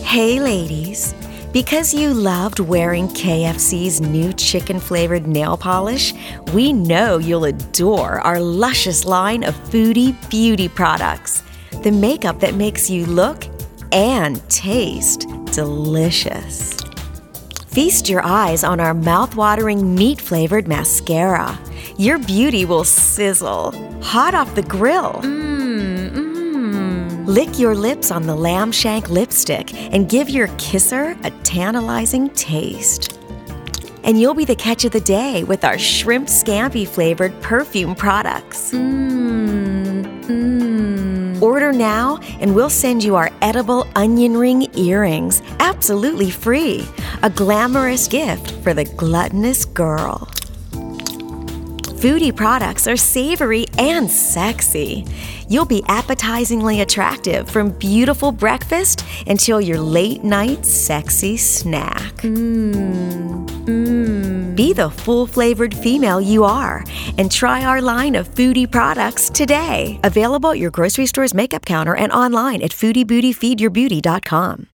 Hey ladies, because you loved wearing KFC's new chicken-flavored nail polish, we know you'll adore our luscious line of Foodie Beauty products. The makeup that makes you look and taste delicious. Feast your eyes on our mouth-watering meat-flavored mascara. Your beauty will sizzle, hot off the grill. Lick your lips on the lamb shank lipstick and give your kisser a tantalizing taste. And you'll be the catch of the day with our shrimp scampi flavored perfume products. Order now and we'll send you our edible onion ring earrings absolutely free. A glamorous gift for the gluttonous girl. Foodie products are savory and sexy. You'll be appetizingly attractive from beautiful breakfast until your late night sexy snack. Be the full-flavored female you are and try our line of Foodie products today. Available at your grocery store's makeup counter and online at foodiebeautyfeedyourbeauty.com.